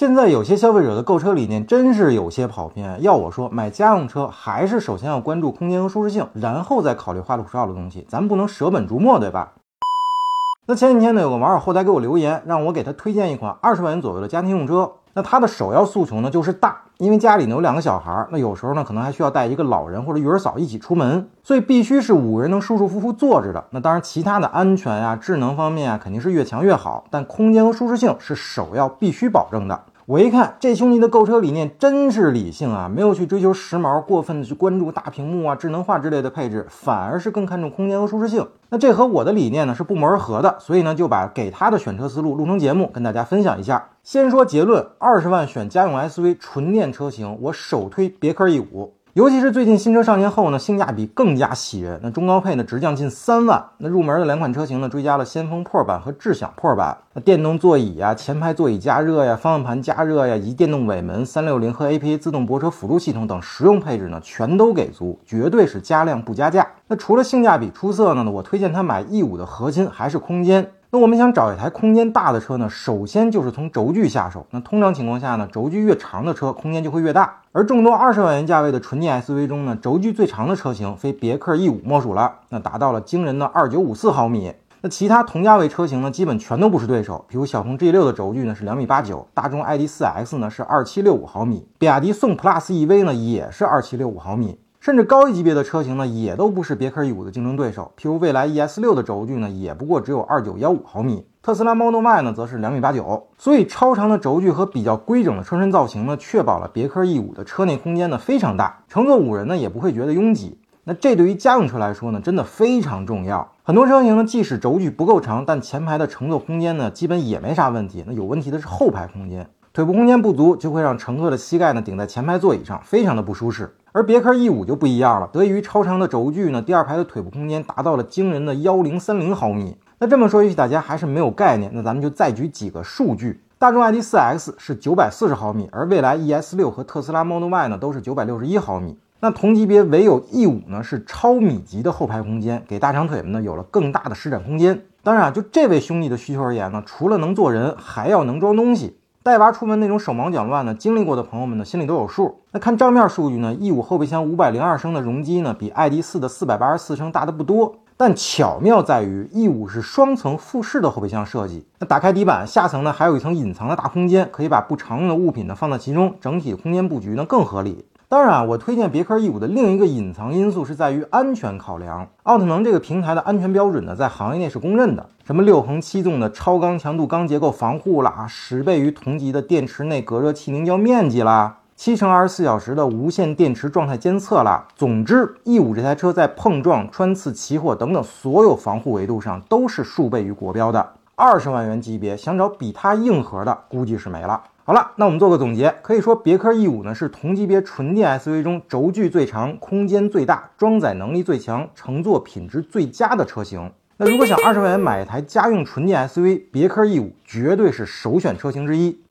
现在有些消费者的购车理念真是有些跑偏。要我说，买家用车还是首先要关注空间和舒适性，然后再考虑花里胡哨的东西，咱不能舍本逐末，对吧？那前几天呢，有个网友后台给我留言，让我给他推荐一款20万元左右的家庭用车。那他的首要诉求呢就是大，因为家里呢有2个小孩，那有时候呢可能还需要带一个老人或者育儿嫂一起出门，所以必须是5个人能舒舒服服坐着的。那当然其他的安全呀、智能方面啊肯定是越强越好，但空间和舒适性是首要必须保证的。我一看这兄弟的购车理念真是理性啊，没有去追求时髦，过分的去关注大屏幕啊、智能化之类的配置，反而是更看重空间和舒适性。那这和我的理念呢是不谋而合的，所以呢就把给他的选车思路录成节目跟大家分享一下。先说结论，20万选家用 SUV 纯电车型，我首推别克 E5。尤其是最近新车上线后呢，性价比更加喜人。那中高配呢直降近3万，那入门的2款车型呢追加了先锋 Pro 版和智享 Pro 版。那电动座椅呀、前排座椅加热呀、方向盘加热呀，以及电动尾门、360和 APA 自动泊车辅助系统等实用配置呢全都给足，绝对是加量不加价。那除了性价比出色呢，我推荐他买 E5 的核心还是空间。那我们想找一台空间大的车呢，首先就是从轴距下手。那通常情况下呢，轴距越长的车空间就会越大。而众多20万元价位的纯电 SUV 中呢，轴距最长的车型非别克 E5 莫属了，那达到了惊人的2954毫米。那其他同价位车型呢，基本全都不是对手。比如小鹏 G6 的轴距呢是2.89米，大众 ID.4X 呢是2765毫米，比亚迪宋 Plus EV 呢也是2765毫米。甚至高一级别的车型呢，也都不是别克 E5 的竞争对手。譬如蔚来 ES6 的轴距呢，也不过只有2915毫米，特斯拉 Model Y 呢，则是2.89米。所以超长的轴距和比较规整的车身造型呢，确保了别克 E5 的车内空间呢非常大，乘坐5人呢也不会觉得拥挤。那这对于家用车来说呢，真的非常重要。很多车型呢，即使轴距不够长，但前排的乘坐空间呢，基本也没啥问题。那有问题的是后排空间。腿部空间不足，就会让乘客的膝盖呢顶在前排座椅上，非常的不舒适。而别克 E5 就不一样了，得益于超长的轴距呢，第2排的腿部空间达到了惊人的1030毫米。那这么说，也许大家还是没有概念，那咱们就再举几个数据。大众 ID.4X 是940毫米，而蔚来 ES6 和特斯拉 Model Y 呢都是961毫米。那同级别唯有 E5 呢是超米级的后排空间，给大长腿们呢有了更大的施展空间。当然就这位兄弟的需求而言呢，除了能坐人，还要能装东西。带娃出门那种手忙脚乱呢，经历过的朋友们呢心里都有数。那看账面数据呢， E5 后备箱502升的容积呢比 ID.4 的484升大的不多，但巧妙在于 E5 是双层复式的后备箱设计。那打开底板，下层呢还有一层隐藏的大空间，可以把不常用的物品呢放在其中，整体空间布局呢更合理。当然我推荐别克 E5 的另一个隐藏因素是在于安全考量。奥特能这个平台的安全标准呢，在行业内是公认的，什么6横7纵的超高强度钢结构防护啦，10倍于同级的电池内隔热器凝胶面积啦，7×24小时的无线电池状态监测啦。总之 E5 这台车在碰撞、穿刺、起火等等所有防护维度上都是数倍于国标的。20万元级别想找比它硬核的，估计是没了。好了，那我们做个总结，可以说别克 E5 呢是同级别纯电 SUV 中轴距最长、空间最大、装载能力最强、乘坐品质最佳的车型。那如果想20万元买一台家用纯电 SUV， 别克 E5 绝对是首选车型之一。